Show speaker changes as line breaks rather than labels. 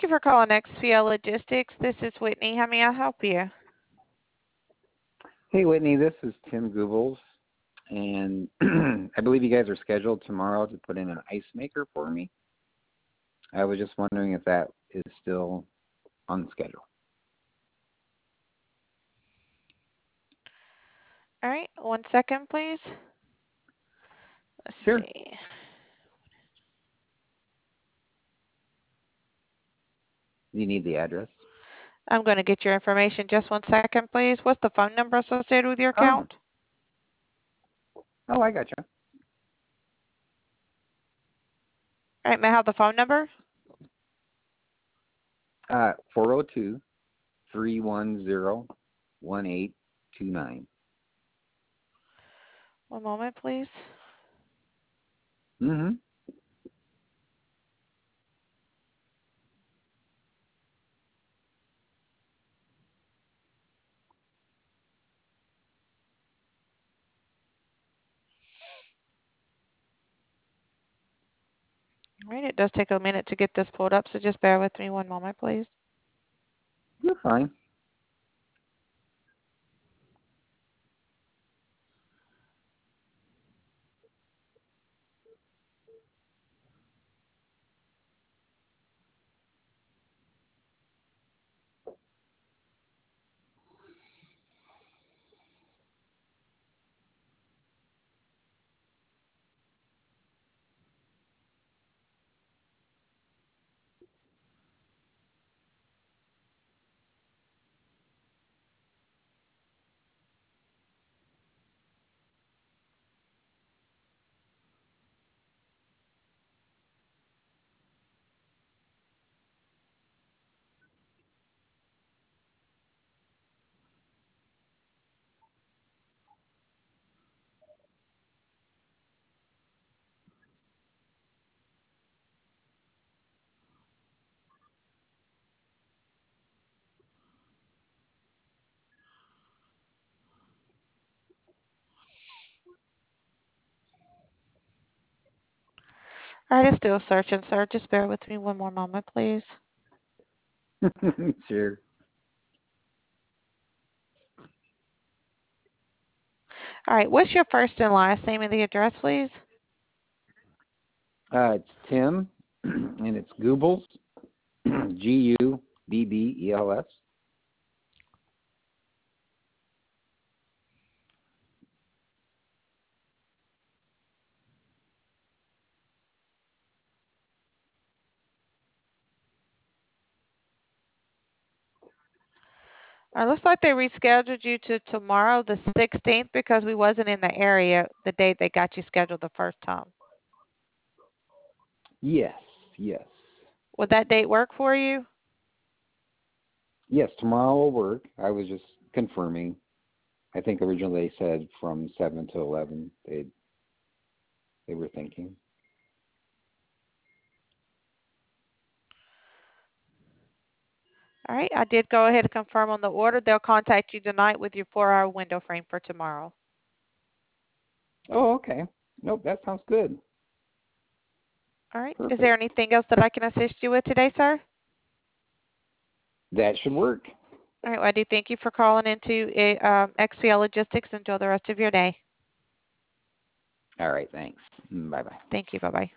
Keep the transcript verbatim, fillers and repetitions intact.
Thank you for calling X P L Logistics. This is Whitney. How may I help you?
Hey, Whitney, this is Tim Goebbels, and I believe you guys are scheduled tomorrow to put in an ice maker for me. I was just wondering if that is still on the schedule.
All right, one second, please. Let's
Sure.
see.
Do you need the address?
I'm going to get your information. Just one second, please. What's the phone number associated with your
Oh,
account?
oh, I got you.
All right, may I have the phone number?
Uh, four oh two, three one zero, one eight two nine.
One moment, please.
Mm-hmm.
All right, it does take a minute to get this pulled up, so just bear with me one moment, please.
You're fine.
All right, it's still searching, sir. Just bear with me one more moment, please.
Sure.
All right, what's your first and last name and the address, please?
Uh, it's Tim, and it's Goebbels, G U B B E L S.
It looks like they rescheduled you to tomorrow, the sixteenth, because we wasn't in the area the date they got you scheduled the first time.
Yes, yes.
Would that date work for you?
Yes, tomorrow will work. I was just confirming. I think originally they said from seven to eleven they they were thinking.
All right, I did go ahead and confirm on the order. They'll contact you tonight with your four-hour window frame for tomorrow.
Oh, okay. Nope, that sounds good.
All right, is
Perfect.
there anything else that I can assist you with today, sir?
That should work.
All right, well, I do thank you for calling into a, um, X P L Logistics. Enjoy the rest of your day.
All right, thanks. Bye-bye.
Thank you. Bye-bye.